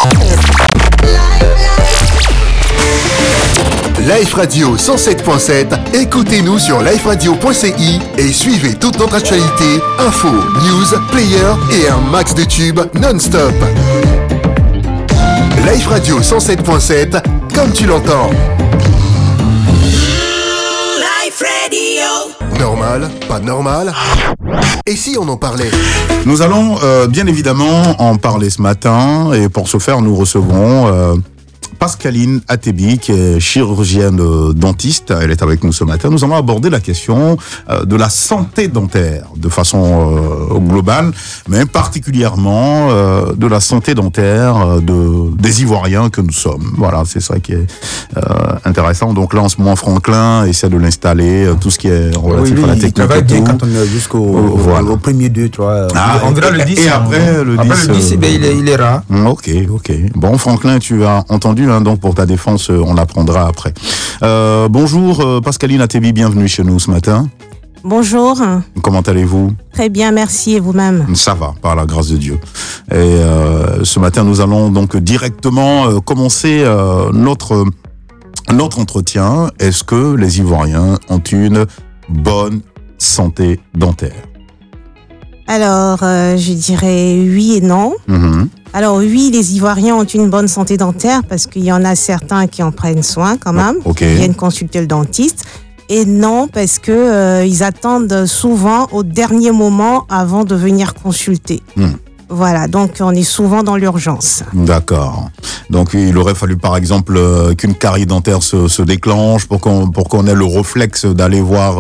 Life Radio 107.7, écoutez-nous sur liferadio.ci et suivez toute notre actualité, infos, news, player et un max de tubes non-stop. Life Radio 107.7, comme tu l'entends. Life Radio. Normal, pas normal. Et si on en parlait? Nous allons bien évidemment en parler ce matin et pour ce faire nous recevons Pascaline Atebi, qui est chirurgienne dentiste. Elle est avec nous ce matin. Nous allons aborder la question de la santé dentaire de façon globale, mais particulièrement de la santé dentaire des Ivoiriens que nous sommes. Voilà, c'est ça qui est intéressant. Donc là, en ce moment, Franklin essaie de l'installer, tout ce qui est relatif à la technique. Il travaille bien quand on est jusqu'au au premier 2, tu vois. On verra le 10. Et après, le 10, il est rare. Ok. Bon, Franklin, tu as entendu, hein, donc pour ta défense, on apprendra après. Bonjour, Pascaline Atebi, bienvenue chez nous ce matin. Bonjour. Comment allez-vous? Très bien, merci, et vous-même? Ça va, par la grâce de Dieu. Et ce matin, nous allons donc directement commencer notre entretien. Est-ce que les Ivoiriens ont une bonne santé dentaire? Alors, je dirais oui et non. Alors oui, les Ivoiriens ont une bonne santé dentaire parce qu'il y en a certains qui en prennent soin quand même, qui viennent consulter le dentiste. Et non, parce que ils attendent souvent au dernier moment avant de venir consulter. Voilà, donc on est souvent dans l'urgence. D'accord. Donc il aurait fallu par exemple qu'une carie dentaire se déclenche pour qu'on ait le réflexe d'aller voir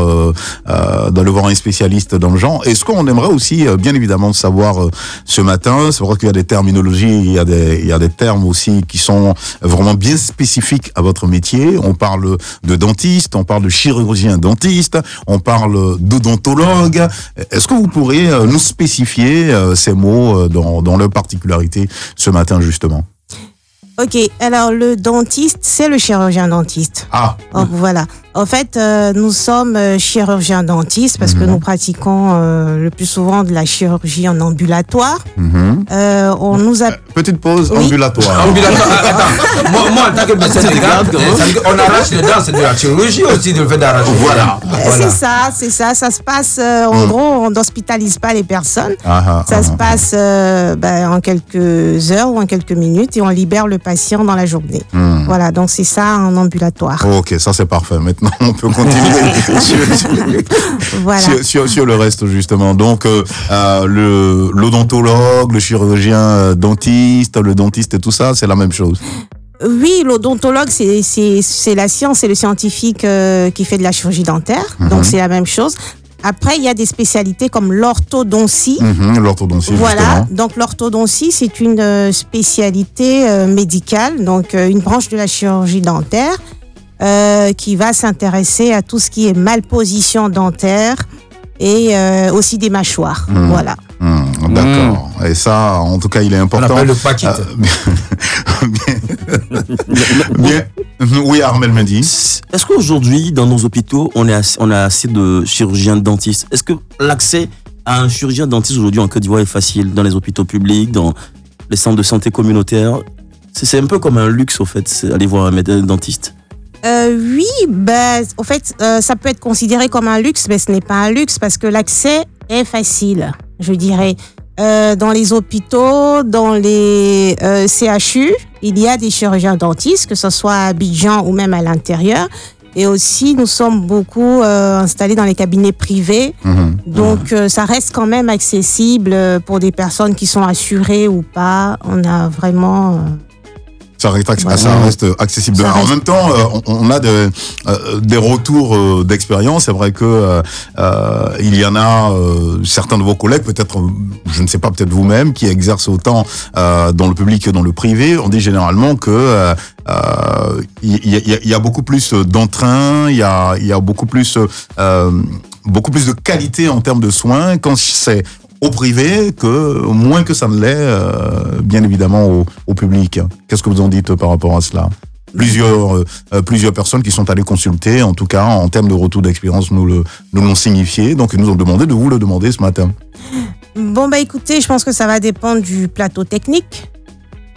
un spécialiste dans le genre. Et ce qu'on aimerait aussi bien évidemment savoir ce matin, c'est vrai qu'il y a des terminologies, il y a des termes aussi qui sont vraiment bien spécifiques à votre métier. On parle de dentiste, on parle de chirurgien dentiste, on parle d'odontologue. Est-ce que vous pourriez nous spécifier ces mots dans leur particularité ce matin justement? Ok, alors le dentiste, c'est le chirurgien dentiste. Ah. Donc, voilà. En fait, nous sommes chirurgiens dentistes parce que nous pratiquons le plus souvent de la chirurgie en ambulatoire. On nous a... Petite pause, oui. Ambulatoire. Attends, moi en tant que médecin de garde, on arrache les dents, c'est de la chirurgie aussi de le fait d'arracher. Voilà. C'est ça. Ça se passe, en gros, on n'hospitalise pas les personnes. Ça se passe en quelques heures ou en quelques minutes et on libère le patient dans la journée. Voilà, donc c'est ça en ambulatoire. Ok, ça c'est parfait. Maintenant, on peut continuer sur le reste justement. Donc, l'odontologue, le chirurgien dentiste, le dentiste et tout ça, c'est la même chose. Oui, l'odontologue, c'est la science, c'est le scientifique qui fait de la chirurgie dentaire. Donc, c'est la même chose. Après, il y a des spécialités comme l'orthodontie. L'orthodontie, voilà. Justement. Donc, l'orthodontie, c'est une spécialité médicale, donc une branche de la chirurgie dentaire qui va s'intéresser à tout ce qui est malposition dentaire et aussi des mâchoires. Voilà. D'accord. Et ça, en tout cas, il est important. On appelle le paquet. Bien. Oui, Armel Mendy. Est-ce qu'aujourd'hui, dans nos hôpitaux, on a assez de chirurgiens dentistes? Est-ce que l'accès à un chirurgien dentiste aujourd'hui en Côte d'Ivoire est facile dans les hôpitaux publics, dans les centres de santé communautaires? C'est un peu comme un luxe, au fait, aller voir un dentiste. Oui, au fait, ça peut être considéré comme un luxe, mais ce n'est pas un luxe parce que l'accès est facile, je dirais. Dans les hôpitaux, dans les CHU, il y a des chirurgiens dentistes, que ce soit à Abidjan ou même à l'intérieur. Et aussi, nous sommes beaucoup installés dans les cabinets privés. Donc, ça reste quand même accessible pour des personnes qui sont assurées ou pas. On a vraiment... Ça reste accessible. En même temps, on a des retours d'expérience. C'est vrai que il y en a certains de vos collègues, peut-être, je ne sais pas, peut-être vous-même, qui exercent autant dans le public que dans le privé. On dit généralement que il y a beaucoup plus d'entrain, il y a beaucoup plus de qualité en termes de soins quand c'est au privé, moins que ça ne l'est, bien évidemment, au public. Qu'est-ce que vous en dites par rapport à cela? Plusieurs personnes qui sont allées consulter, en tout cas, en termes de retour d'expérience, nous l'ont signifié. Donc, ils nous ont demandé de vous le demander ce matin. Bon, écoutez, je pense que ça va dépendre du plateau technique.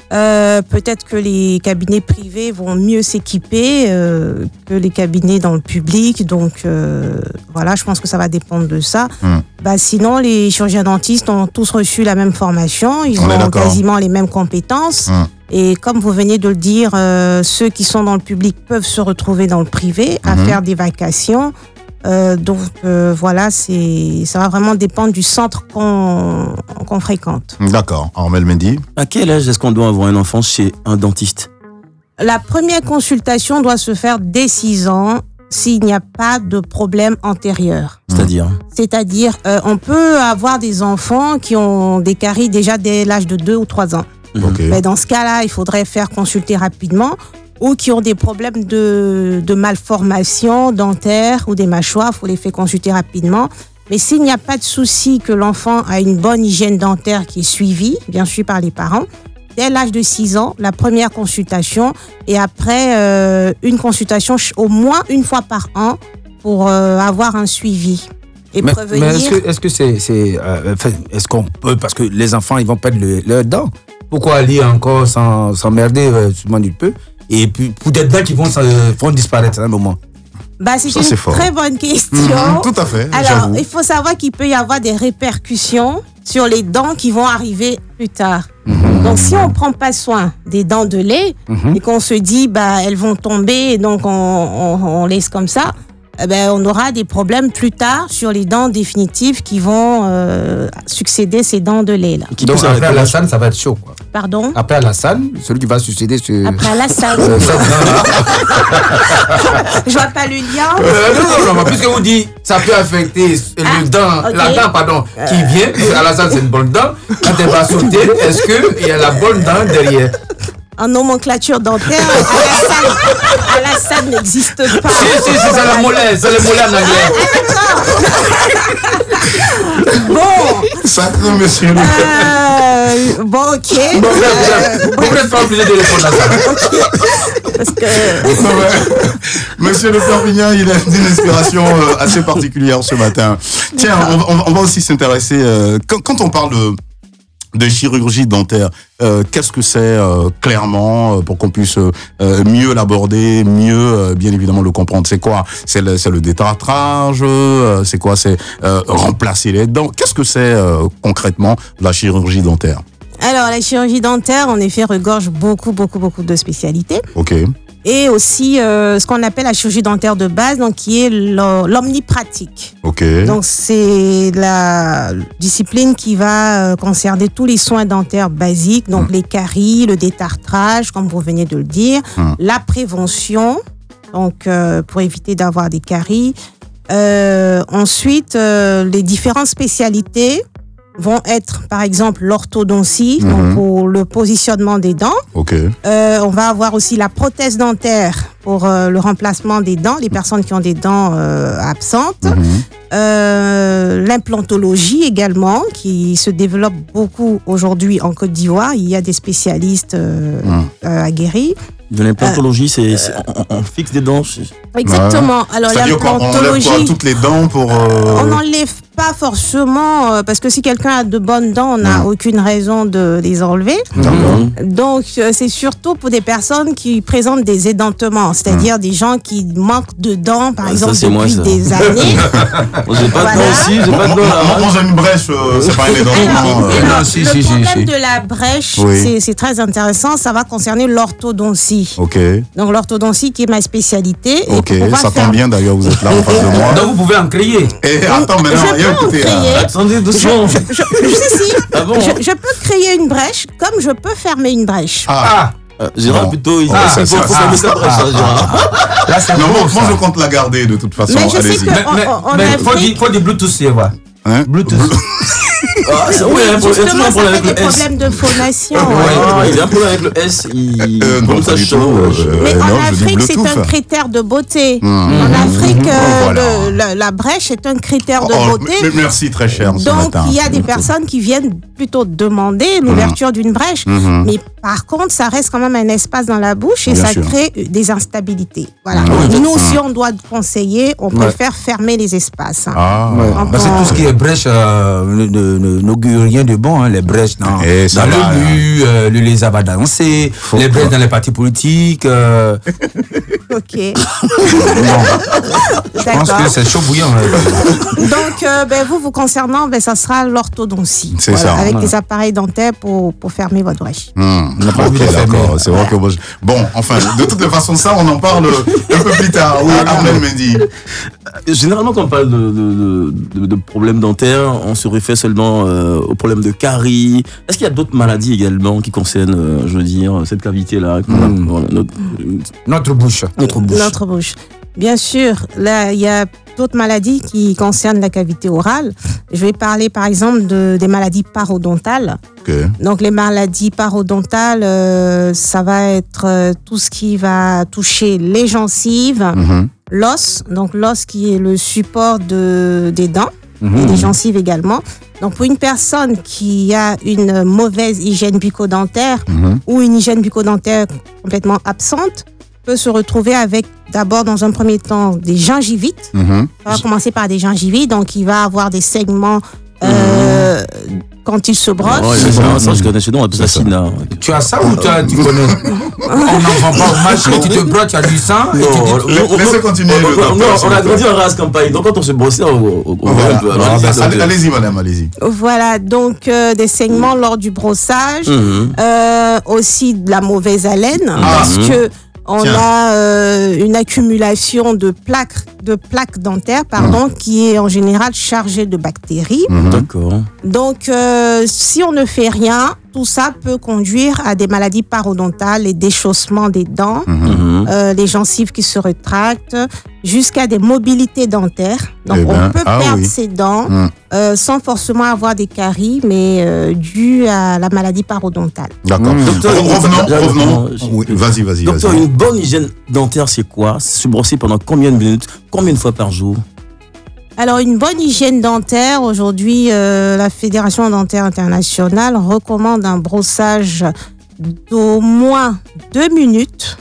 Peut-être que les cabinets privés vont mieux s'équiper que les cabinets dans le public. Donc, voilà, je pense que ça va dépendre de ça. Sinon, les chirurgiens dentistes ont tous reçu la même formation. Ils ont quasiment les mêmes compétences. Et comme vous venez de le dire, ceux qui sont dans le public peuvent se retrouver dans le privé à faire des vacations. Voilà, ça va vraiment dépendre du centre qu'on fréquente. D'accord. Armel Mendy. À quel âge est-ce qu'on doit avoir un enfant chez un dentiste? La première consultation doit se faire dès 6 ans s'il n'y a pas de problème antérieur. C'est-à-dire, on peut avoir des enfants qui ont des caries déjà dès l'âge de 2 ou 3 ans. Mais dans ce cas-là, il faudrait faire consulter rapidement, ou qui ont des problèmes de malformation dentaire ou des mâchoires, il faut les faire consulter rapidement. Mais s'il n'y a pas de souci, que l'enfant a une bonne hygiène dentaire qui est suivie, bien sûr par les parents, dès l'âge de 6 ans, la première consultation, et après une consultation au moins une fois par an pour avoir un suivi. Et prévenir... Mais est-ce qu'on peut, parce que les enfants ils vont perdre leurs dents, pourquoi aller encore s'emmerder souvent du peu? Et puis, pour des dents qui vont disparaître à un moment. C'est une très bonne question. Tout à fait. Alors, il faut savoir qu'il peut y avoir des répercussions sur les dents qui vont arriver plus tard. Donc, si on ne prend pas soin des dents de lait et qu'on se dit, elles vont tomber, et donc on laisse comme ça, on aura des problèmes plus tard sur les dents définitives qui vont succéder ces dents de lait. Là. Donc, après Alassane, ça va être chaud, quoi. Pardon? Après Alassane, celui qui va succéder sur... Après Alassane. Je vois pas le lien. Non, puisque vous dites, ça peut affecter la dent, qui vient. Alassane, c'est une bonne dent. Quand elle va sauter, est-ce qu'il y a la bonne dent derrière? En nomenclature dentaire, Alassane n'existe pas. Si, c'est la molaire, en anglais. Bon. Sacré monsieur. Ok. Vous n'êtes pas obligé de répondre à ça. Parce que... Monsieur Le Perpignan, il a une inspiration assez particulière ce matin. Tiens, on va aussi s'intéresser, quand on parle de chirurgie dentaire, qu'est-ce que c'est clairement pour qu'on puisse mieux l'aborder, mieux bien évidemment le comprendre? C'est quoi? C'est le détartrage? C'est quoi? C'est remplacer les dents? Qu'est-ce que c'est concrètement la chirurgie dentaire? Alors, la chirurgie dentaire, en effet, regorge beaucoup de spécialités. Ok. Et aussi ce qu'on appelle la chirurgie dentaire de base, donc qui est l'omnipratique. Ok. Donc c'est la discipline qui va concerner tous les soins dentaires basiques, donc les caries, le détartrage, comme vous venez de le dire, la prévention, donc pour éviter d'avoir des caries. Ensuite, les différentes spécialités vont être, par exemple, l'orthodontie, donc pour le positionnement des dents. Ok. On va avoir aussi la prothèse dentaire pour le remplacement des dents, les personnes qui ont des dents absentes. L'implantologie également, qui se développe beaucoup aujourd'hui en Côte d'Ivoire. Il y a des spécialistes aguerris. De l'implantologie, on fixe des dents. Exactement. Alors l'implantologie, on enlève toutes les dents pour. On n'enlève pas forcément parce que si quelqu'un a de bonnes dents, on n'a aucune raison de les enlever. Donc c'est surtout pour des personnes qui présentent des édentements, c'est-à-dire des gens qui manquent de dents, par exemple depuis des années. J'ai pas de dents aussi, j'ai pas de dents. Moi j'ai une brèche, c'est pas un édentement. Le problème de la brèche, c'est très intéressant. Ça va concerner l'orthodontie. Ok. Donc l'orthodontie qui est ma spécialité. Ok, ça tombe bien d'ailleurs, vous êtes là en face de moi. Donc vous pouvez en créer. Et attends, maintenant, écoutez. Attendez doucement. Je peux créer une brèche comme je peux fermer une brèche. Gérard, plutôt, il faut fermer sa brèche, Gérard. Non, moi je compte la garder de toute façon. Mais je sais mais il faut du Bluetooth, c'est vrai. Bluetooth. Oui, justement, ça fait des problèmes de phonation. Il y a un problème avec le S. Non, pas du tout. Mais en Afrique, c'est un critère de beauté. En Afrique, la brèche est un critère de beauté. Merci, très cher. Donc, il y a des personnes qui viennent plutôt demander l'ouverture d'une brèche. Mais Par contre, ça reste quand même un espace dans la bouche et Bien ça sûr. crée des instabilités. Voilà. Oui. Nous, si on doit conseiller, on préfère fermer les espaces. Ah, Ouais. En Parce que tout ce qui est brèche n'augure rien de bon, hein, les brèches dans, Et ça dans va, le lit, les va danser, les brèches dans les partis politiques. Ok. Je pense D'accord. que c'est chaud bouillant. Donc, vous concernant, ça sera l'orthodontie. C'est ça. Avec des appareils dentaires pour fermer votre brèche. On n'a pas Ok, envie de fermer. d'accord. C'est vrai que bon, enfin, de toute façon, ça, on en parle un peu plus tard. Oui, Armel Mendy. Généralement, quand on parle de problèmes dentaires, on se réfère seulement aux problèmes de caries. Est-ce qu'il y a d'autres maladies également qui concernent, je veux dire, cette cavité-là, Notre bouche. notre bouche? Notre bouche. Bien sûr, là, il y a d'autres maladies qui concernent la cavité orale. Je vais parler, par exemple, des maladies parodontales. Ok. Donc, les maladies parodontales, ça va être tout ce qui va toucher les gencives, l'os, donc l'os qui est le support des dents, et des gencives également. Donc, pour une personne qui a une mauvaise hygiène bucco-dentaire ou une hygiène bucco-dentaire complètement absente, peut se retrouver avec, d'abord, dans un premier temps, des gingivites. On va commencer par des gingivites, donc il va avoir des saignements quand il se brosse. Ça, je connais chez nous, on appelle ça SINA. Tu as ça ou tu connais? On n'en vend pas au marché, tu te brosses, tu as du sang. Et tu dis, Laissez continuer le docteur. On a grandi en race campagne, donc quand on se brossait, on Voilà. peut Ah, analyser, ben, donc, allez-y, madame, allez-y. Voilà, donc des saignements lors du brossage, aussi de la mauvaise haleine, parce que on Tiens. a une accumulation de plaques dentaires, qui est en général chargée de bactéries. D'accord. Donc, si on ne fait rien, tout ça peut conduire à des maladies parodontales, les déchaussements des dents, les gencives qui se rétractent, jusqu'à des mobilités dentaires. Donc, Eh ben, on peut ah perdre oui. ses dents sans forcément avoir des caries, mais dû à la maladie parodontale. D'accord. Docteur, Revenons. Oui, vas-y. Docteur, une bonne hygiène dentaire, c'est quoi? Se brosser pendant combien de minutes? Combien de fois par jour? Alors, une bonne hygiène dentaire, aujourd'hui, la Fédération dentaire internationale recommande un brossage d'au moins 2 minutes,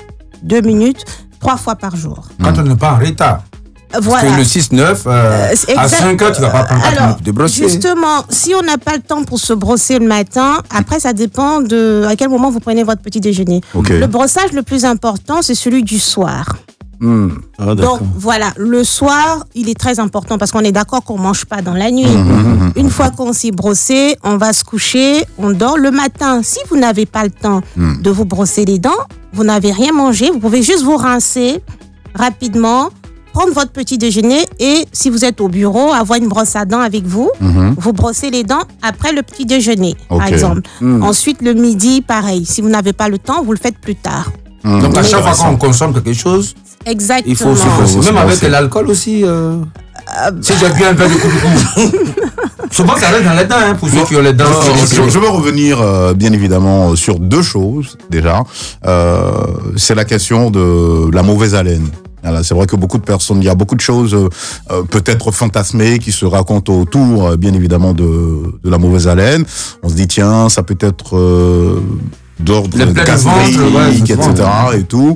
3 fois par jour. quand on n'est pas en retard. Parce Voilà. que le 6-9, à exact. 5 heures, tu vas pas prendre 4 Alors, minutes de brosser. justement, si on n'a pas le temps pour se brosser le matin, après, ça dépend de à quel moment vous prenez votre petit déjeuner. Ok. Le brossage le plus important, c'est celui du soir. Ah, Donc voilà, le soir, il est très important parce qu'on est d'accord qu'on mange pas dans la nuit. Une fois qu'on s'est brossé, on va se coucher, on dort le matin. Si vous n'avez pas le temps de vous brosser les dents, vous n'avez rien mangé, vous pouvez juste vous rincer rapidement, prendre votre petit déjeuner et si vous êtes au bureau, avoir une brosse à dents avec vous, vous brossez les dents après le petit déjeuner, par Ok. exemple. Ensuite, le midi, pareil. Si vous n'avez pas le temps, vous le faites plus tard. Donc, à chaque fois qu'on consomme quelque chose, Exactement. il faut se brosser. Même avec l'alcool aussi. Si j'ai bu un verre de coucou. Souvent, ça reste dans les dents, hein, pour ceux qui ont les dents. Je veux revenir bien évidemment sur deux choses déjà. C'est la question de la mauvaise haleine. Voilà, c'est vrai que beaucoup de personnes, il y a beaucoup de choses peut-être fantasmées qui se racontent autour, bien évidemment, de la mauvaise haleine. On se dit tiens, ça peut être d'ordre Le plein de gastrique, ventre, ouais, etc. et tout.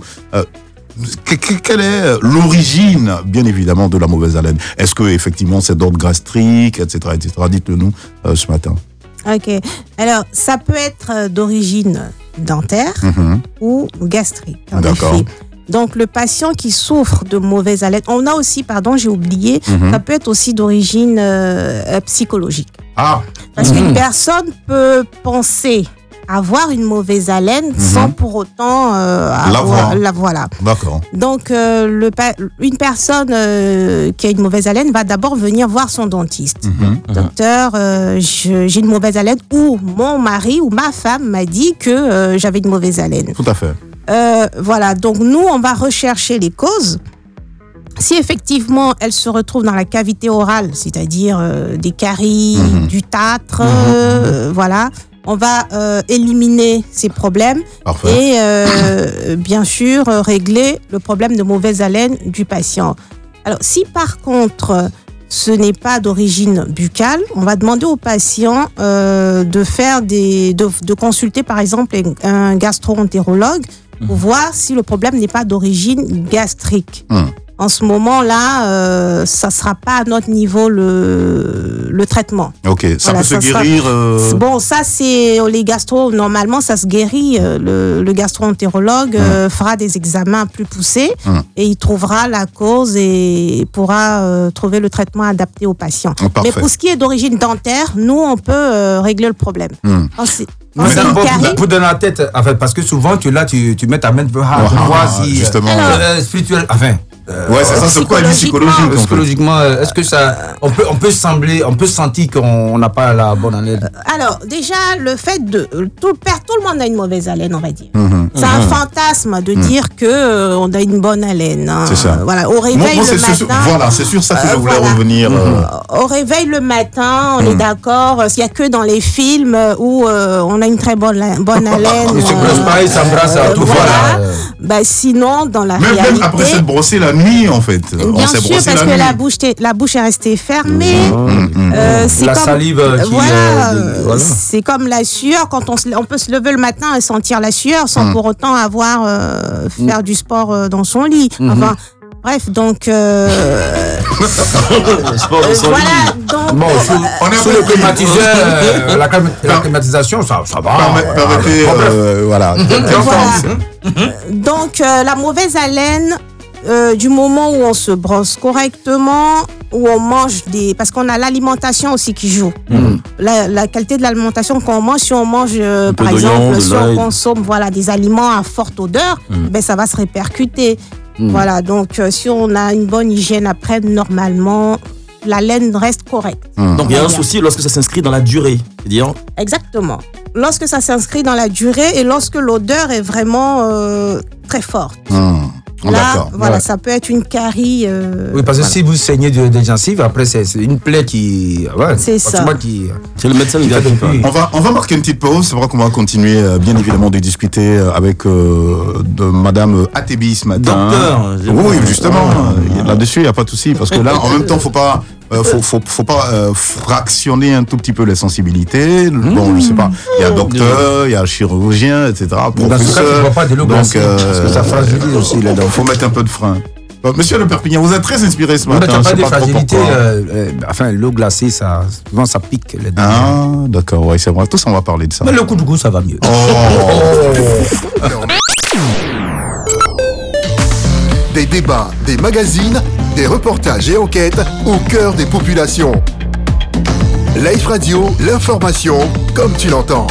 Quelle est l'origine, bien évidemment, de la mauvaise haleine? Est-ce que effectivement c'est d'ordre gastrique, etc., etc. Dites-le nous ce matin. Ok. Alors, ça peut être d'origine dentaire ou gastrique. en D'accord. effet. Donc, le patient qui souffre de mauvaise haleine, on a aussi, pardon, j'ai oublié, ça peut être aussi d'origine psychologique. Ah, Parce qu'une personne peut penser avoir une mauvaise haleine sans pour autant L'avoir. voilà. d'accord. Donc, une personne qui a une mauvaise haleine va d'abord venir voir son dentiste. Docteur, j'ai une mauvaise haleine ou mon mari ou ma femme m'a dit que j'avais une mauvaise haleine. Tout à fait. Voilà, donc nous, on va rechercher les causes. Si effectivement, elle se retrouve dans la cavité orale, c'est-à-dire des caries, du tartre, voilà, on va éliminer ces problèmes Parfait. et bien sûr régler le problème de mauvaise haleine du patient. Alors, si par contre, ce n'est pas d'origine buccale, on va demander au patient de consulter par exemple un gastro-entérologue pour voir si le problème n'est pas d'origine gastrique. En ce moment-là, ça ne sera pas à notre niveau le traitement. Ok, ça peut se guérir Bon, ça, c'est les gastro, normalement, ça se guérit. Le gastro-entérologue fera des examens plus poussés et il trouvera la cause et pourra trouver le traitement adapté au patient. Parfait. Mais pour ce qui est d'origine dentaire, nous, on peut régler le problème. Pour donner la tête, enfin, parce que souvent, tu mets ta main pour voir si... Justement. Spirituel, enfin... ouais, c'est ça, c'est quoi psychologique. Psychologiquement, est-ce que ça, on peut sentir qu'on n'a pas la bonne haleine. Alors, déjà, le fait de tout le monde a une mauvaise haleine, on va dire. C'est un fantasme de dire que on a une bonne haleine. Hein. C'est ça. Voilà, au réveil le matin. Voilà, c'est sur ça que je voulais revenir. Au réveil le matin, on est d'accord. Il n'y a que dans les films où on a une très bonne haleine. C'est pareil, ça embrasse à tout. Bah, sinon, dans la réalité. Même après s'être brossé la nuit, en fait. Bien sûr, parce que la bouche est restée fermée. C'est la comme, salive c'est comme la sueur. Quand on peut se lever le matin et sentir la sueur sans pour autant avoir faire du sport dans son lit. Enfin, bref, donc voilà. Donc, bon, sous le climatiseur, la climatisation, ça va. Permettez, voilà. Donc la mauvaise haleine. Du moment où on se brosse correctement, où on mange parce qu'on a l'alimentation aussi qui joue. La qualité de l'alimentation qu'on mange, si on mange par exemple, si on consomme des aliments à forte odeur, ben ça va se répercuter. Voilà, donc si on a une bonne hygiène après, normalement, la laine reste correcte. Donc il y a un souci lorsque ça s'inscrit dans la durée. C'est-à-dire... Exactement. Lorsque ça s'inscrit dans la durée et lorsque l'odeur est vraiment très forte. Là, voilà, ça peut être une carie. Oui, parce que si vous saignez des gencives, après, c'est une plaie qui. Ouais, c'est ça. C'est le médecin qui va on va marquer une petite pause. C'est vrai qu'on va continuer, bien évidemment, de discuter avec de Madame Atebi ce matin. Docteur. Oui, justement. Là-dessus, il n'y a pas de souci. Parce que là, en même temps, faut pas fractionner un tout petit peu les sensibilités. Bon, je sais pas. Il y a docteur, il y a chirurgien, etc. Professeur. Donc, parce que ça fragilise aussi les dents. Faut mettre un peu de frein. Monsieur Le Perpignan, vous êtes très inspiré ce matin. Tu n'as pas de fragilité. Enfin, l'eau glacée, souvent ça pique les dents. Ah, d'accord, oui, c'est vrai. Tous, on va parler de ça. Mais le coup de goût, ça va mieux. Des débats, des magazines, des reportages et enquêtes au cœur des populations. Life Radio, l'information comme tu l'entends.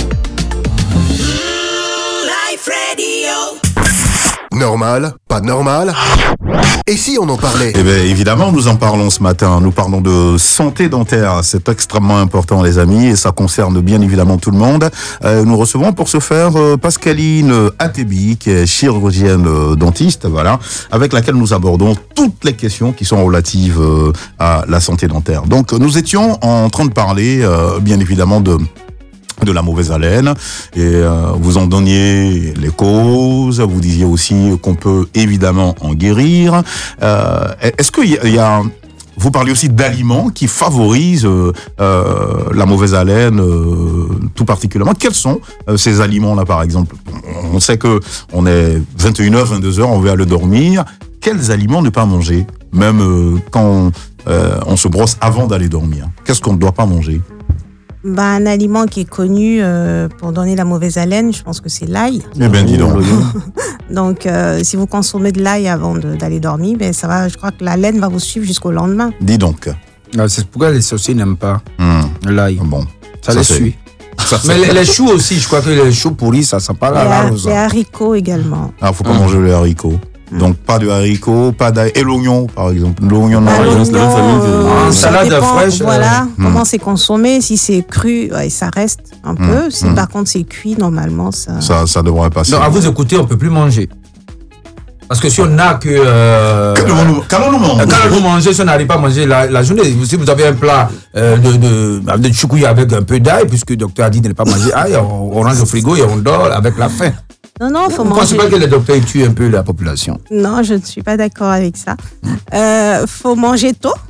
Life Radio. Normal, pas normal. Et si on en parlait? Eh bien, évidemment, nous en parlons ce matin. Nous parlons de santé dentaire. C'est extrêmement important, les amis, et ça concerne bien évidemment tout le monde. Nous recevons pour ce faire Pascaline Atebi, qui est chirurgienne dentiste, voilà, avec laquelle nous abordons toutes les questions qui sont relatives à la santé dentaire. Donc, nous étions en train de parler, bien évidemment, de la mauvaise haleine, et vous en donniez les causes, vous disiez aussi qu'on peut évidemment en guérir. Est-ce qu'il y a vous parlez aussi d'aliments qui favorisent la mauvaise haleine, tout particulièrement. Quels sont ces aliments-là, par exemple? On sait que on est 21h, 22h, on veut aller dormir. Quels aliments ne pas manger, même quand on se brosse avant d'aller dormir? Qu'est-ce qu'on ne doit pas manger? Un aliment qui est connu pour donner la mauvaise haleine, je pense que c'est l'ail. Eh bien, dis donc. Donc, si vous consommez de l'ail avant d'aller dormir, ça va, je crois que la laine va vous suivre jusqu'au lendemain. Dis donc. C'est pourquoi les sorciers n'aiment pas l'ail. Bon, ça les suit. Mais les choux aussi, je crois que les choux pourris, ça sent pas la rose. Les haricots également. Ah, faut pas manger les haricots. Donc pas de haricots, pas d'ail. Et l'oignon, par exemple. L'oignon, c'est la même famille que... salade fraîche. Voilà, comment c'est consommé. Si c'est cru, ça reste un peu. Si par contre c'est cuit, normalement, ça devrait passer. Donc à vous écouter, on peut plus manger. Parce que si on n'a que... Qu'allons-nous manger si on n'arrive pas à manger la journée? Si vous avez un plat de choukouille avec un peu d'ail, puisque le docteur a dit de ne pas manger ail, on range au frigo et on dort avec la faim. Non, faut manger. Vous ne pensez pas que les docteurs tuent un peu la population? Non, je ne suis pas d'accord avec ça. Faut manger tôt.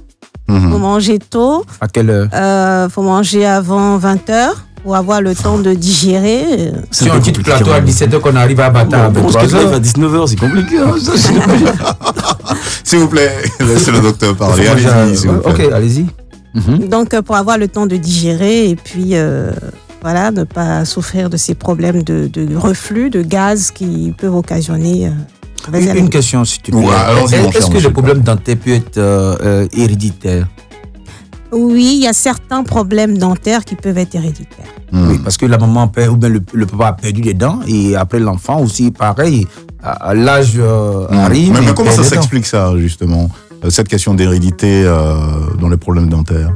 Faut manger tôt. À quelle heure? Faut manger avant 20h pour avoir le temps de digérer. Si on dit plateau à 17h qu'on arrive à Bata à On se lève 23h. à 19h, c'est compliqué. Hein, ça, S'il vous plaît, laissez le docteur parler. Allez-y, s'il vous plaît. Ok, allez-y. Donc, pour avoir le temps de digérer et puis, voilà, ne pas souffrir de ces problèmes de reflux, de gaz qui peuvent occasionner. Une question, si tu peux. Ouais, allons-y, mon cher Est-ce que monsieur. le problème dentaire peut être héréditaire? Oui, il y a certains problèmes dentaires qui peuvent être héréditaires. Oui, parce que la maman perd, ou bien le papa a perdu les dents, et après l'enfant aussi, pareil, à l'âge arrive. Mais il comment perd ça les dents. s'explique ça, justement, cette question d'hérédité dans les problèmes dentaires?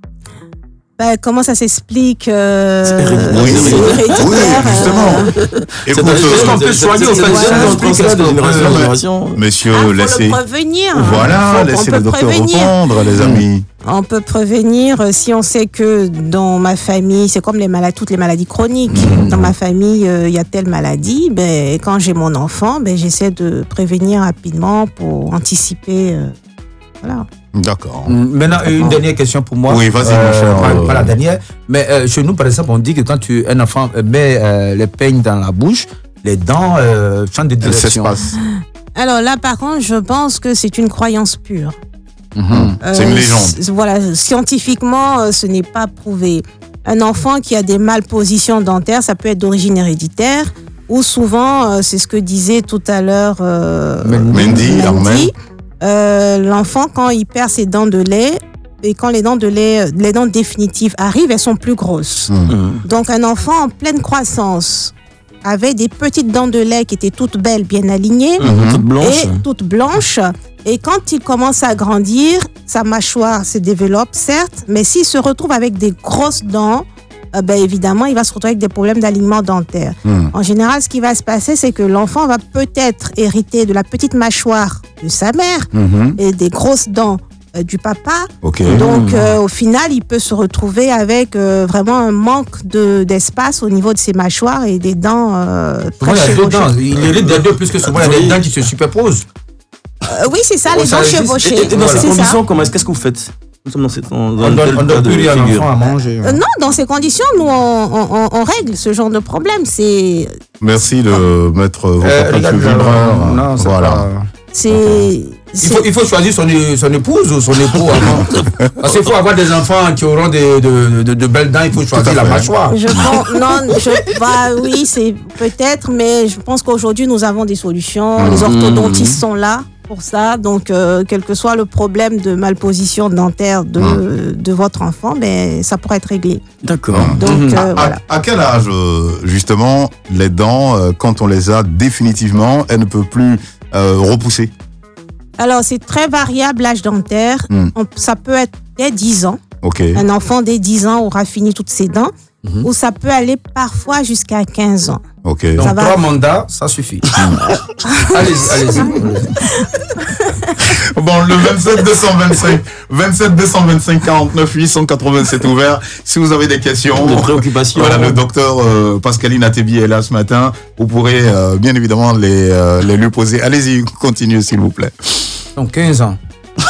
Ben, comment ça s'explique Oui, c'est héréditaire, oui, justement. Écoute, Est-ce qu'on peut soigner, en fait, de génération en génération. Monsieur, faut laissez. le prévenir. Voilà, On laissez peut le docteur prévenir. répondre, les amis. On peut prévenir si on sait que dans ma famille, c'est comme toutes les maladies chroniques. Dans ma famille, il y a telle maladie. Ben, quand j'ai mon enfant, ben, j'essaie de prévenir rapidement pour anticiper. Voilà. D'accord. Maintenant, une dernière question pour moi. Oui, vas-y, mon cher. Pas la dernière. Mais chez nous, par exemple, on dit que quand un enfant met les peignes dans la bouche, les dents changent de Elle direction. s'espace. Alors là, par contre, je pense que c'est une croyance pure. C'est une légende. Voilà, scientifiquement, ce n'est pas prouvé. Un enfant qui a des malpositions dentaires, ça peut être d'origine héréditaire, ou souvent, c'est ce que disait tout à l'heure Mendy, Armel. l'enfant, quand il perd ses dents de lait, et quand les dents définitives arrivent, elles sont plus grosses. Donc un enfant en pleine croissance, avec des petites dents de lait qui étaient toutes belles, bien alignées, Toute blanche. et toutes blanches. Et quand il commence à grandir, sa mâchoire se développe, certes, mais s'il se retrouve avec des grosses dents, ben évidemment, il va se retrouver avec des problèmes d'alignement dentaire. En général, ce qui va se passer, c'est que l'enfant va peut-être hériter de la petite mâchoire de sa mère et des grosses dents du papa. Ok. Donc, au final, il peut se retrouver avec vraiment un manque d'espace au niveau de ses mâchoires et des dents Souvent, très il y a deux dents. chevauchées. Il hérite des deux, puisque souvent, il y a des dents qui se superposent. Oui, c'est ça, les ça dents existe. chevauchées. Et dans C'est ces ça. conditions, qu'est-ce que vous faites? Nous sommes dans On un tel donne cas de plus à figure. l'enfant à manger. Non, dans ces conditions, nous, on règle ce genre de problème. Merci de mettre vos contacts sur vibreur. Non, c'est Voilà. pas... Il Il faut choisir son épouse ou son époux avant. Parce qu'il faut avoir des enfants qui auront de belles dents, il faut choisir la fait. mâchoire. oui, c'est peut-être, mais je pense qu'aujourd'hui, nous avons des solutions. Les orthodontistes sont là pour ça. Donc, quel que soit le problème de malposition dentaire de votre enfant, ben, ça pourrait être réglé. D'accord. Donc, voilà. À quel âge, justement, les dents, quand on les a définitivement, elles ne peuvent plus repousser? Alors, c'est très variable l'âge dentaire. Ça peut être dès 10 ans. Ok. Un enfant dès 10 ans aura fini toutes ses dents. Ou ça peut aller parfois jusqu'à 15 ans. Ok. Donc, Ça va. 3 mandats, ça suffit. Allez-y. Bon, le 27 225 49 880, c'est ouvert. Si vous avez des questions, Des préoccupations. Voilà, le docteur Pascaline Atebi est là ce matin. Vous pourrez bien évidemment les lui poser. Allez-y, continuez s'il vous plaît. Donc 15 ans.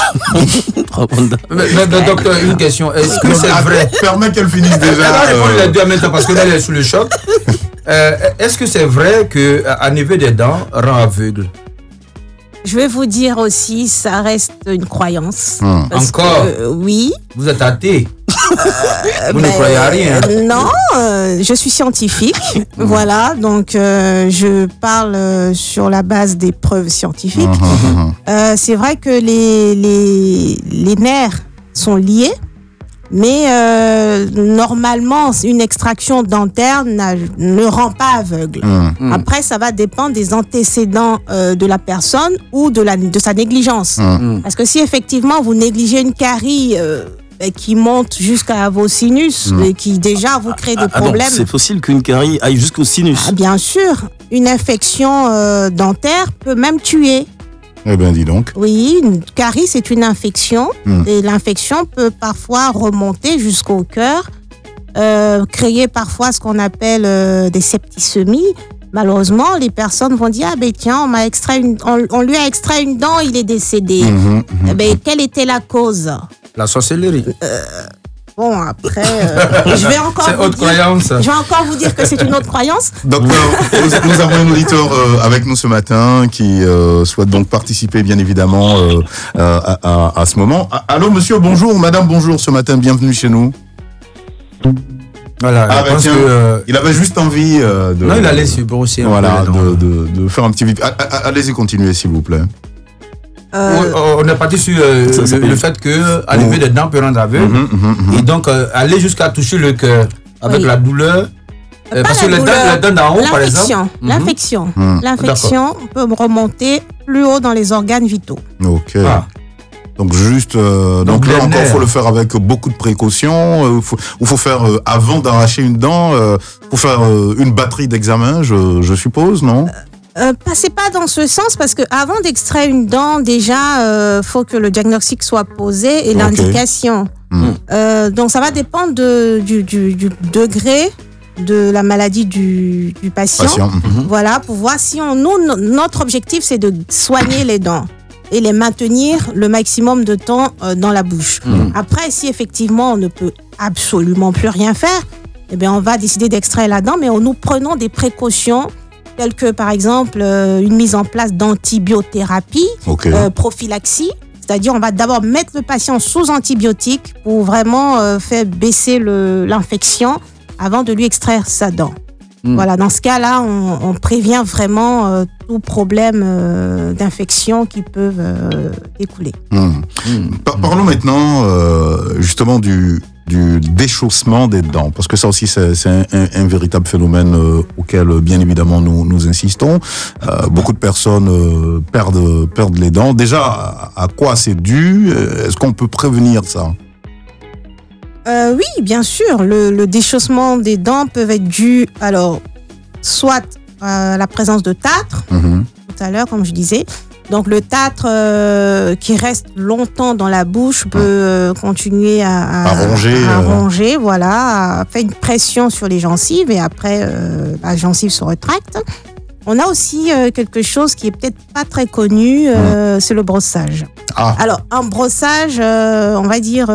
Mais, docteur, une question. Est-ce que c'est vrai? Permets qu'elle finisse Elle déjà. va répondre les deux en même temps parce que là, elle est sous le choc. Est-ce que c'est vrai qu'enlever des dents rend aveugle? Je vais vous dire aussi, ça reste une croyance. Parce Encore que, oui. Vous êtes athée. Vous ne Ben, croyez à rien. Non, je suis scientifique. Voilà, donc je parle sur la base des preuves scientifiques. C'est vrai que les nerfs sont liés, mais normalement, une extraction dentaire ne rend pas aveugle. Après, ça va dépendre des antécédents de la personne ou de sa négligence. Parce que si effectivement vous négligez une carie qui monte jusqu'à vos sinus et qui déjà vous crée des Ah donc, problèmes. c'est possible qu'une carie aille jusqu'au sinus. Ah, bien sûr, une infection dentaire peut même tuer. Eh bien, dis donc. Oui, une carie, c'est une infection et l'infection peut parfois remonter jusqu'au cœur, créer parfois ce qu'on appelle des septicémies. Malheureusement, les personnes vont dire, ah ben tiens, on lui a extrait une dent, il est décédé. Eh ben, quelle était la cause? La sorcellerie. Bon, après, je vais encore C'est vous autre dire, croyance. je vais encore vous dire que c'est une autre croyance. Docteur, nous avons un auditeur avec nous ce matin qui souhaite donc participer bien évidemment à ce moment. Allô monsieur, bonjour, madame, bonjour ce matin, bienvenue chez nous. Voilà, Ah, je pense tiens, que... il avait juste envie de... Non, il allait se brosser un Voilà, peu les dents. de faire un petit vite. Allez-y, continuez s'il vous plaît. On est parti sur le fait que enlever des dents peut rendre aveugle. Et donc, aller jusqu'à toucher le cœur avec Oui. la douleur. Pas Parce que la les douleur, dents d'en haut, par exemple. L'infection. L'infection peut remonter plus haut dans les organes vitaux. Ok. Ah. Donc juste, donc les là encore, nerfs. faut le faire avec beaucoup de précautions. Faut faire avant d'arracher une dent, faut faire une batterie d'examens, je suppose, non? C'est pas dans ce sens parce que avant d'extraire une dent, déjà, faut que le diagnostic soit posé et Ok. l'indication. Donc ça va dépendre du degré de la maladie du patient. Voilà, pour voir si notre objectif c'est de soigner les dents et les maintenir le maximum de temps dans la bouche. Après, si effectivement on ne peut absolument plus rien faire, eh bien on va décider d'extraire la dent, mais nous prenons des précautions telles que par exemple une mise en place d'antibiothérapie, Ok. prophylaxie. C'est-à-dire, on va d'abord mettre le patient sous antibiotiques pour vraiment faire baisser l'infection avant de lui extraire sa dent. Voilà, dans ce cas-là, on prévient vraiment tout problème d'infection qui peuvent découler. Parlons maintenant justement du déchaussement des dents, parce que ça aussi c'est un véritable phénomène auquel bien évidemment nous insistons. Beaucoup de personnes perdent les dents. Déjà, à quoi c'est dû? Est-ce qu'on peut prévenir ça? Oui, bien sûr. Le déchaussement des dents peut être dû, alors, soit à la présence de tartre, tout à l'heure, comme je disais. Donc, le tartre qui reste longtemps dans la bouche peut continuer à ronger, voilà, à faire une pression sur les gencives et après, la gencive se rétracte. On a aussi quelque chose qui est peut-être pas très connu, c'est le brossage. Ah. Alors, un brossage, on va dire...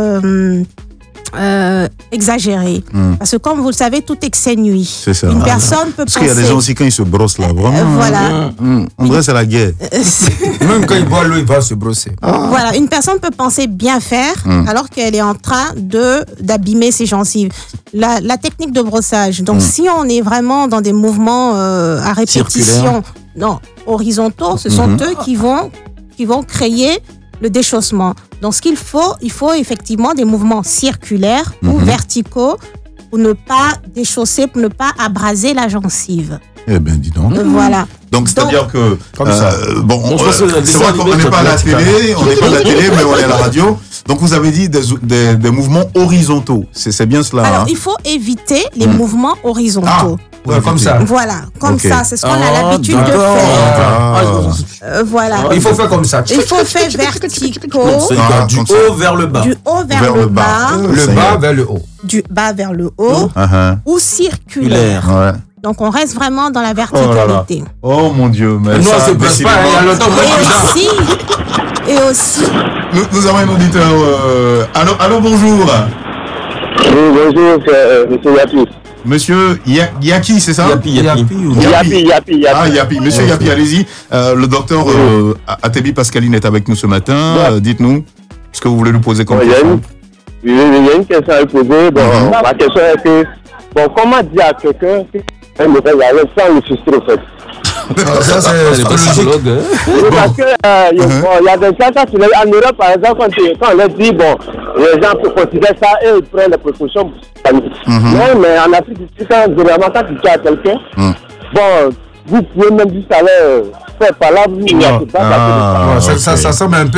exagéré. Parce que comme vous le savez, tout excès nuit. C'est ça. Une personne peut Parce penser... qu'il y a des gens aussi quand ils se brossent là, vraiment. voilà. En vrai, c'est la guerre. Même quand il boit l'eau, il va se brosser. Voilà, une personne peut penser bien faire alors qu'elle est en train d'abîmer ses gencives. La technique de brossage. Donc, si on est vraiment dans des mouvements à répétition, non, horizontaux, ce sont eux qui vont créer le déchaussement. Donc, ce qu'il faut, il faut effectivement des mouvements circulaires ou verticaux pour ne pas déchausser, pour ne pas abraser la gencive. Eh bien, dis donc. Voilà. Donc, c'est-à-dire que, Comme ça. c'est vrai qu'on n'est pas à la télé, mais on est à la radio. Donc, vous avez dit des mouvements horizontaux. C'est bien cela. Alors, il faut éviter les mouvements horizontaux. Ouais, comme ça. Voilà, comme Ok. ça, c'est ce qu'on a l'habitude de d'accord. faire. Voilà. Il faut faire comme ça. Il faut faire verticaux, Du comme ça. haut vers le bas. du haut vers le bas, Le bas vers le haut. du bas vers le haut ou circulaire. Ouais. Donc, on reste vraiment dans la verticalité. Oh mon Dieu, mais Non, ça, c'est pas décidément. il y a longtemps Et aussi, Nous avons un auditeur. Allô, bonjour. Oui, bonjour, c'est monsieur Yapi. Monsieur Yaki, c'est ça? Yapi. Yapi. Ah, Yapi. Monsieur Yapi, allez-y. Le docteur Atebi Pascaline est avec nous ce matin. Dites-nous ce que vous voulez nous poser comme question. Il y a une question à lui poser. Bon, ma question est que, comment dire à quelqu'un qu'un mauvais haleine sans le frustrer, en fait? Ça, c'est psychologique. Oui, parce que il y a des gens, en Europe, par exemple, quand on leur dit, les gens peuvent considérer ça et ils prennent les précautions. Non, mais en Afrique du Sud, généralement, quand tu dis à quelqu'un, vous pouvez même juste aller faire par là, vous Ça semble un peu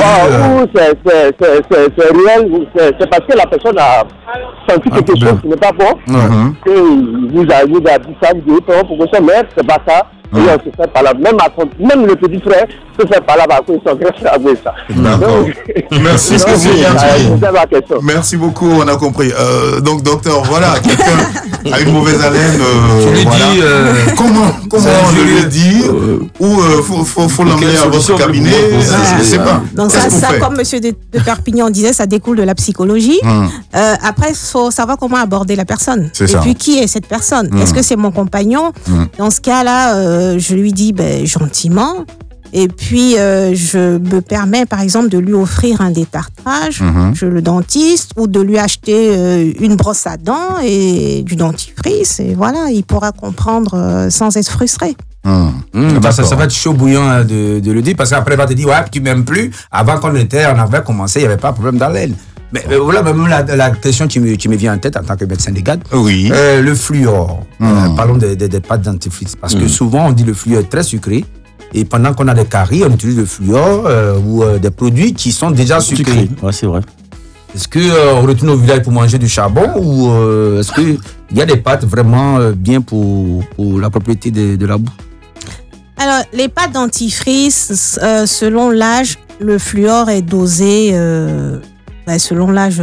c'est réel, c'est parce que la personne a senti quelque chose qui n'est pas bon, que vous avez dit ça, vous dites, pourquoi ça, mais c'est pas ça. Et on se fait par là, même le petit frère se fait par là, parce qu'ils sont très avoués ça. D'accord. Merci, question. Merci beaucoup, on a compris. Donc, docteur, voilà, quelqu'un a une mauvaise haleine. Tu lui voilà. dis, comment je lui dis ou faut l'emmener à votre cabinet. Je sais pas. Donc ça, comme Monsieur de Perpignan disait, ça découle de la psychologie. Après, il faut savoir comment aborder la personne. C'est et ça. puis, qui est cette personne? Est-ce que c'est mon compagnon? Dans ce cas-là, je lui dis gentiment. Et puis, je me permets, par exemple, de lui offrir un détartrage chez le dentiste ou de lui acheter une brosse à dents et du dentifrice. Et voilà, il pourra comprendre sans être frustré. Ça va être chaud bouillant de le dire parce qu'après, il va te dire, ouais, tu m'aimes plus. Avant qu'on on avait commencé, il n'y avait pas de problème dans l'aile. Mais voilà, même la question qui me vient en tête en tant que médecin légal. Oui. Le fluor. Parlons des pâtes dentifrice. Parce que souvent, on dit le fluor est très sucré. Et pendant qu'on a des caries, on utilise le fluor ou des produits qui sont déjà sucrés. Ouais, c'est vrai. Est-ce qu'on retourne au village pour manger du charbon ou est-ce qu'il y a des pâtes vraiment bien pour la propriété de la boue? Alors, les pâtes dentifrice, selon l'âge, le fluor est dosé selon l'âge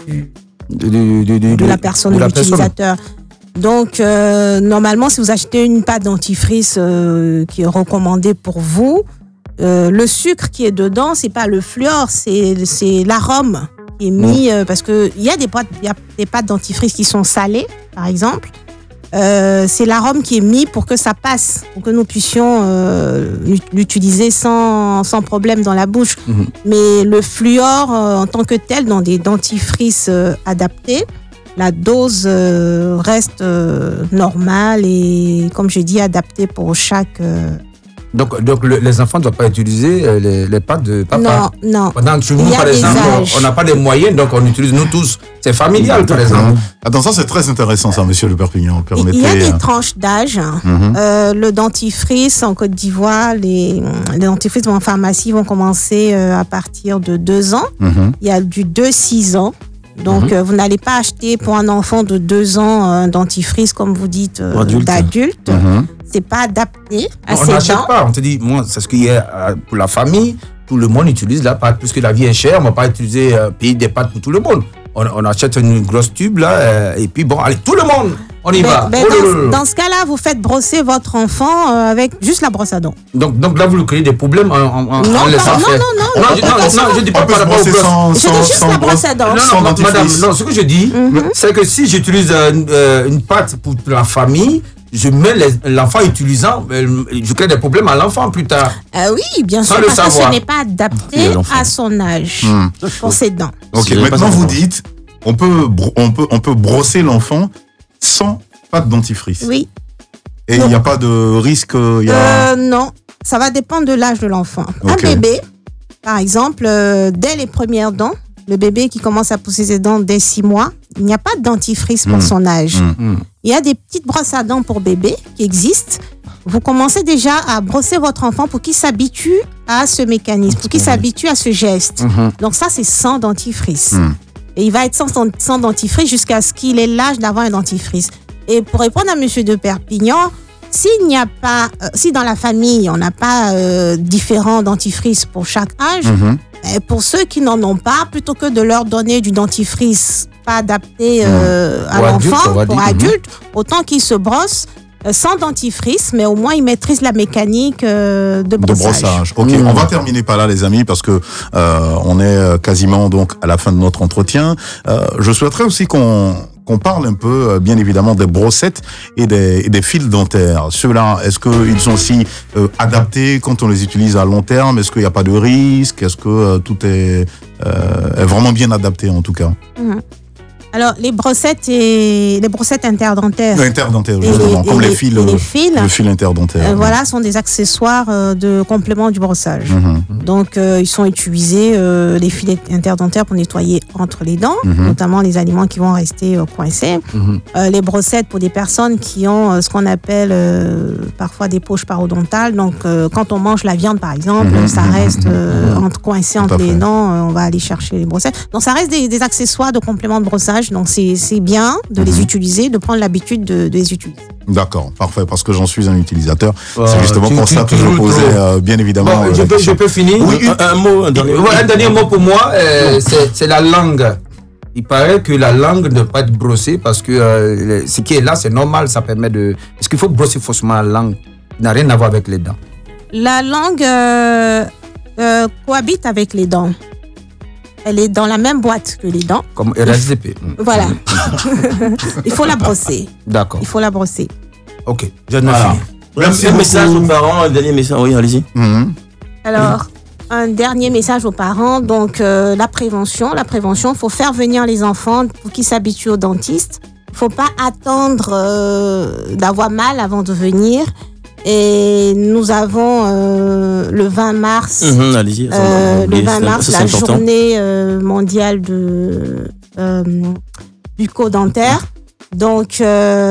de la personne, de l'utilisateur. Donc, normalement, si vous achetez une pâte dentifrice qui est recommandée pour vous, le sucre qui est dedans, c'est pas le fluor, c'est l'arôme qui est mis. Parce qu'il y a des pâtes dentifrice qui sont salées, par exemple. C'est l'arôme qui est mis pour que ça passe, pour que nous puissions l'utiliser sans problème dans la bouche. Mais le fluor, en tant que tel, dans des dentifrices adaptés, la dose reste normale et, comme je dis, adaptée pour chaque... Donc les enfants ne doivent pas utiliser les pâtes de papa. Non. Pendant chez nous, par exemple, on n'a pas les moyens, donc on utilise nous tous. C'est familial, par exemple. Attends, ça c'est très intéressant, ça, monsieur Le Perpignan. Il y a des tranches d'âge. Le dentifrice en Côte d'Ivoire, les dentifrices en pharmacie vont commencer à partir de 2 ans. Il y a du 2-6 ans. Donc, vous n'allez pas acheter pour un enfant de 2 ans un dentifrice, comme vous dites, d'adulte. C'est pas adapté à ses dents. On n'achète pas. On te dit, moi, c'est ce qu'il y a pour la famille. Tout le monde utilise la pâte. Puisque la vie est chère, on ne va pas utiliser payer des pâtes pour tout le monde. On achète une grosse tube, là, et puis bon, allez, tout le monde, on y va. Dans ce cas-là, vous faites brosser votre enfant avec juste la brosse à dents. Donc là, vous lui créez des problèmes en laissant faire. Non, je dis pas par rapport aux brosses. C'est juste la brosse à dents. Non, madame, non, ce que je dis, c'est que si j'utilise une pâte pour la famille, je mets l'enfant utilisant, je crée des problèmes à l'enfant plus tard. Oui, bien sûr, parce que ce n'est pas adapté à son âge pour ses dents. Ok, maintenant vous dites, on peut brosser l'enfant sans pâte dentifrice. Oui. Et il n'y a pas de risque Non, ça va dépendre de l'âge de l'enfant. Okay. Un bébé, par exemple, dès les premières dents, le bébé qui commence à pousser ses dents dès 6 mois, il n'y a pas de dentifrice pour son âge. Il y a des petites brosses à dents pour bébé qui existent. Vous commencez déjà à brosser votre enfant pour qu'il s'habitue à ce mécanisme, pour qu'il s'habitue à ce geste. Donc ça, c'est sans dentifrice. Et il va être sans dentifrice jusqu'à ce qu'il ait l'âge d'avoir un dentifrice. Et pour répondre à Monsieur de Perpignan, s'il n'y a pas, si dans la famille, on n'a pas différents dentifrices pour chaque âge, pour ceux qui n'en ont pas, plutôt que de leur donner du dentifrice pas adapté à l'enfant, pour adulte, autant qu'ils se brossent sans dentifrice, mais au moins ils maîtrisent la mécanique de brossage. Ok, on va terminer par là, les amis, parce que on est quasiment donc à la fin de notre entretien. Je souhaiterais aussi qu'on parle un peu, bien évidemment, des brossettes et des fils dentaires. Ceux-là, est-ce qu'ils sont aussi adaptés quand on les utilise à long terme? Est-ce qu'il n'y a pas de risque? Est-ce que tout est vraiment bien adapté, en tout cas? Alors, les brossettes interdentaires. Interdentaires, justement, comme les fils. Le fil interdentaire. Voilà, sont des accessoires de complément du brossage. Donc, ils sont utilisés, les fils interdentaires, pour nettoyer entre les dents, notamment les aliments qui vont rester coincés. Les brossettes pour des personnes qui ont ce qu'on appelle parfois des poches parodontales. Donc, quand on mange la viande, par exemple, ça reste coincé entre les dents. On va aller chercher les brossettes. Donc, ça reste des accessoires de complément de brossage. Donc, c'est bien de les utiliser, de prendre l'habitude de les utiliser. D'accord, parfait, parce que j'en suis un utilisateur. C'est justement pour ça que je posais, bien évidemment. Bon, je peux finir. Oui, un dernier mot pour moi, c'est la langue. Il paraît que la langue ne peut pas être brossée parce que ce qui est là, c'est normal, ça permet de... Est-ce qu'il faut brosser faussement la langue? Ça n'a rien à voir avec les dents. La langue cohabite avec les dents. Elle est dans la même boîte que les dents. Comme RSDP. Voilà. Il faut la brosser. D'accord. Il faut la brosser. Ok, je ne Voilà. finis. Merci un beaucoup. message aux parents, un dernier message. Oui, allez-y. Alors, un dernier message aux parents. Donc, la prévention. La prévention, il faut faire venir les enfants pour qu'ils s'habituent au dentiste. Il ne faut pas attendre d'avoir mal avant de venir. Et nous avons le 20 mars, Allez-y. le 20 mars, c'est la important. journée mondiale de bucco-dentaire. Donc,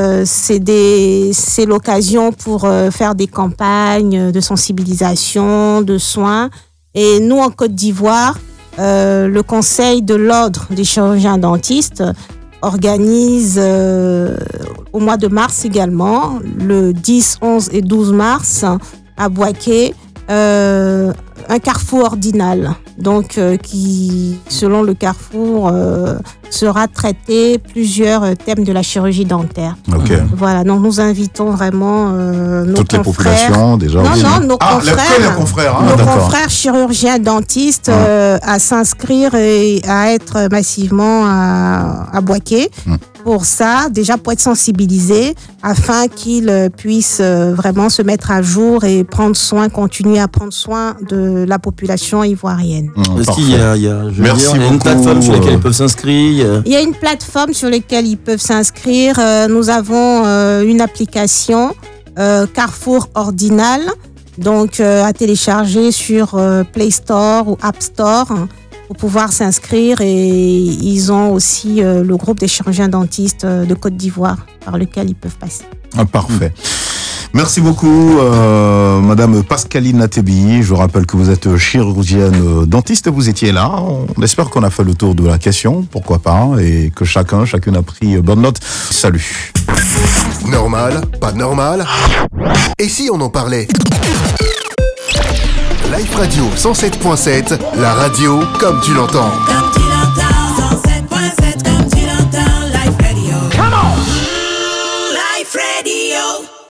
c'est l'occasion pour faire des campagnes de sensibilisation, de soins. Et nous, en Côte d'Ivoire, le Conseil de l'Ordre des chirurgiens dentistes organise au mois de mars également, le 10, 11 et 12 mars, à Bouaké, un carrefour ordinal. Donc, qui, selon le carrefour, sera traité plusieurs thèmes de la chirurgie dentaire. Ok. Voilà, donc nous invitons vraiment nos Toutes les confrères. populations, déjà. Non, aussi. non, nos Ah, confrères. les confrères, hein, Nos d'accord. confrères chirurgiens dentistes à s'inscrire et à être massivement à Bouaké. Pour ça, déjà pour être sensibilisés, afin qu'ils puissent vraiment se mettre à jour et prendre soin, continuer à prendre soin de la population ivoirienne. Est-ce qu'il y a, je veux Merci dire, il y a une beaucoup, plateforme sur laquelle ils peuvent s'inscrire? Il y a une plateforme sur laquelle ils peuvent s'inscrire. Nous avons une application Carrefour Ordinal, donc à télécharger sur Play Store ou App Store pour pouvoir s'inscrire. Et ils ont aussi le groupe des chirurgiens dentistes de Côte d'Ivoire par lequel ils peuvent passer. Ah, parfait. Merci beaucoup, Madame Pascaline Atebi. Je rappelle que vous êtes chirurgienne dentiste. Vous étiez là. On espère qu'on a fait le tour de la question, pourquoi pas, et que chacune a pris bonne note. Salut. Normal, pas normal. Et si on en parlait? Life Radio 107.7, la radio comme tu l'entends.